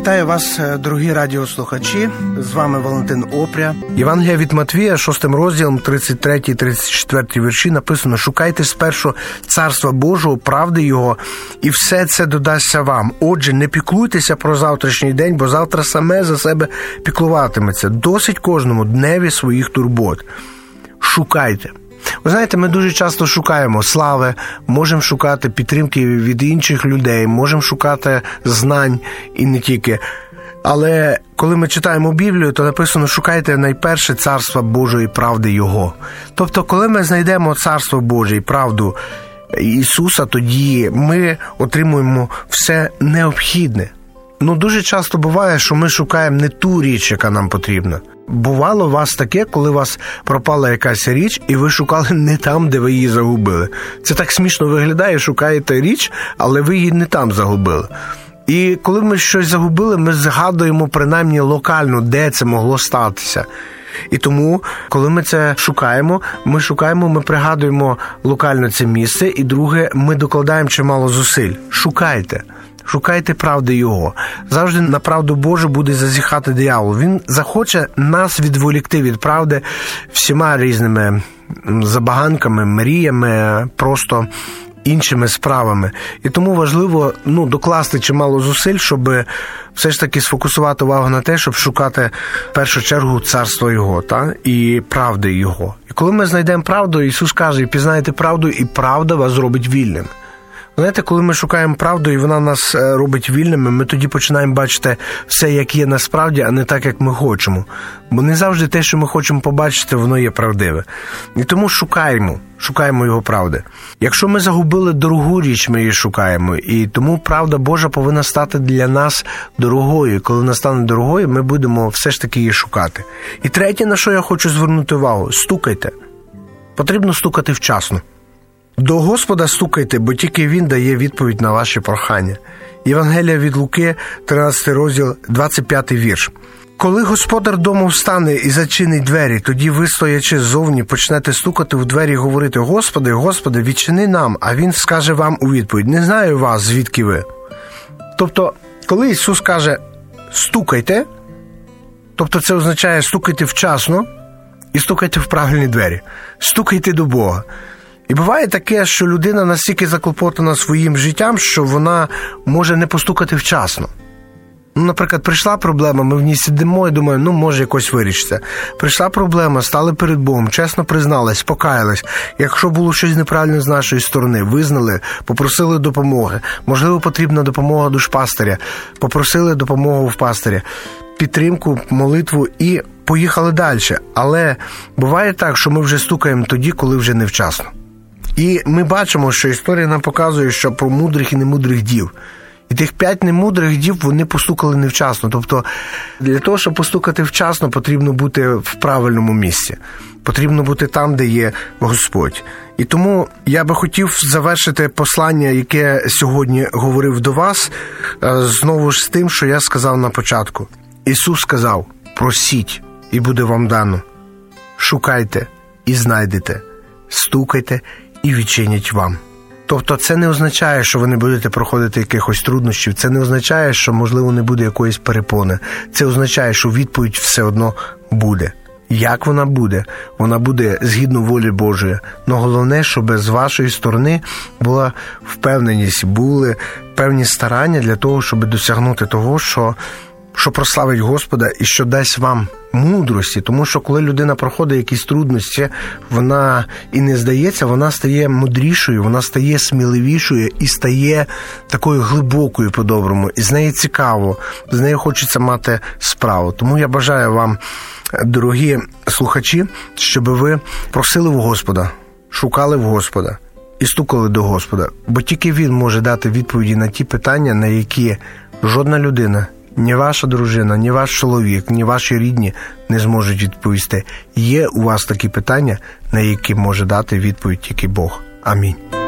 Вітаю вас, дорогі радіослухачі. З вами Валентин Опря. Євангелія від Матвія, 6 розділом, 33-34 вірші написано: «Шукайте спершу Царства Божого, правди Його, і все це додасться вам. Отже, не піклуйтеся про завтрашній день, бо завтра саме за себе піклуватиметься. Досить кожному дневі своїх турбот». Шукайте. Ви знаєте, ми дуже часто шукаємо слави, можемо шукати підтримки від інших людей, можемо шукати знань і не тільки. Але коли ми читаємо Біблію, то написано: шукайте найперше Царства Божої і правди Його. Тобто, коли ми знайдемо Царство Боже і правду Ісуса, тоді ми отримуємо все необхідне. Дуже часто буває, що ми шукаємо не ту річ, яка нам потрібна. Бувало у вас таке, коли у вас пропала якась річ, і ви шукали не там, де ви її загубили. Це так смішно виглядає, шукаєте річ, але ви її не там загубили. І коли ми щось загубили, ми згадуємо принаймні локально, де це могло статися. І тому, коли ми це шукаємо, ми пригадуємо локально це місце, і друге, ми докладаємо чимало зусиль. Шукайте. Шукайте правди Його. Завжди на правду Божу буде зазіхати диявол. Він захоче нас відволікти від правди всіма різними забаганками, мріями, просто іншими справами. І тому важливо докласти чимало зусиль, щоб все ж таки сфокусувати увагу на те, щоб шукати в першу чергу Царство Його і правди Його. І коли ми знайдемо правду, Ісус каже: «І пізнаєте правду, і правда вас зробить вільним». Знаєте, коли ми шукаємо правду, і вона нас робить вільними, ми тоді починаємо бачити все, як є насправді, а не так, як ми хочемо. Бо не завжди те, що ми хочемо побачити, воно є правдиве. І тому шукаємо Його правди. Якщо ми загубили дорогу річ, ми її шукаємо. І тому правда Божа повинна стати для нас дорогою. І коли вона стане дорогою, ми будемо все ж таки її шукати. І третє, на що я хочу звернути увагу – стукайте. Потрібно стукати вчасно. До Господа стукайте, бо тільки Він дає відповідь на ваші прохання. Євангелія від Луки, 13 розділ, 25 вірш. «Коли господар дому встане і зачинить двері, тоді ви, стоячи ззовні, почнете стукати в двері і говорити: Господи, Господи, відчини нам, а Він скаже вам у відповідь: не знаю вас, звідки ви». Тобто, коли Ісус каже «стукайте», тобто це означає стукайте вчасно і стукайте в правильні двері. Стукайте до Бога. І буває таке, що людина настільки заклопотана своїм життям, що вона може не постукати вчасно. Наприклад, прийшла проблема, ми в ній сидимо і думаємо, може якось вирішиться. Прийшла проблема, стали перед Богом, чесно призналась, покаялась. Якщо було щось неправильне з нашої сторони, визнали, попросили допомоги. Можливо, потрібна допомога душпастиря. Попросили допомогу в пастиря, підтримку, молитву і поїхали далі. Але буває так, що ми вже стукаємо тоді, коли вже невчасно. І ми бачимо, що історія нам показує, що про мудрих і немудрих дів. І тих 5 немудрих дів, вони постукали невчасно. Тобто, для того, щоб постукати вчасно, потрібно бути в правильному місці. Потрібно бути там, де є Господь. І тому я би хотів завершити послання, яке сьогодні говорив до вас, знову ж з тим, що я сказав на початку. Ісус сказав: «Просіть, і буде вам дано. Шукайте, і знайдете. Стукайте, і відчинять вам». Тобто це не означає, що ви не будете проходити якихось труднощів, це не означає, що, можливо, не буде якоїсь перепони. Це означає, що відповідь все одно буде. Як вона буде? Вона буде згідно волі Божої. Но головне, щоб з вашої сторони була впевненість, були певні старання для того, щоб досягнути того, що прославить Господа і що дасть вам мудрості. Тому що коли людина проходить якісь трудності, вона і не здається, вона стає мудрішою, вона стає сміливішою і стає такою глибокою по-доброму. І з нею цікаво, з нею хочеться мати справу. Тому я бажаю вам, дорогі слухачі, щоб ви просили в Господа, шукали в Господа і стукали до Господа. Бо тільки Він може дати відповіді на ті питання, на які жодна людина, ні ваша дружина, ні ваш чоловік, ні ваші рідні не зможуть відповісти. Є у вас такі питання, на які може дати відповідь тільки Бог. Амінь.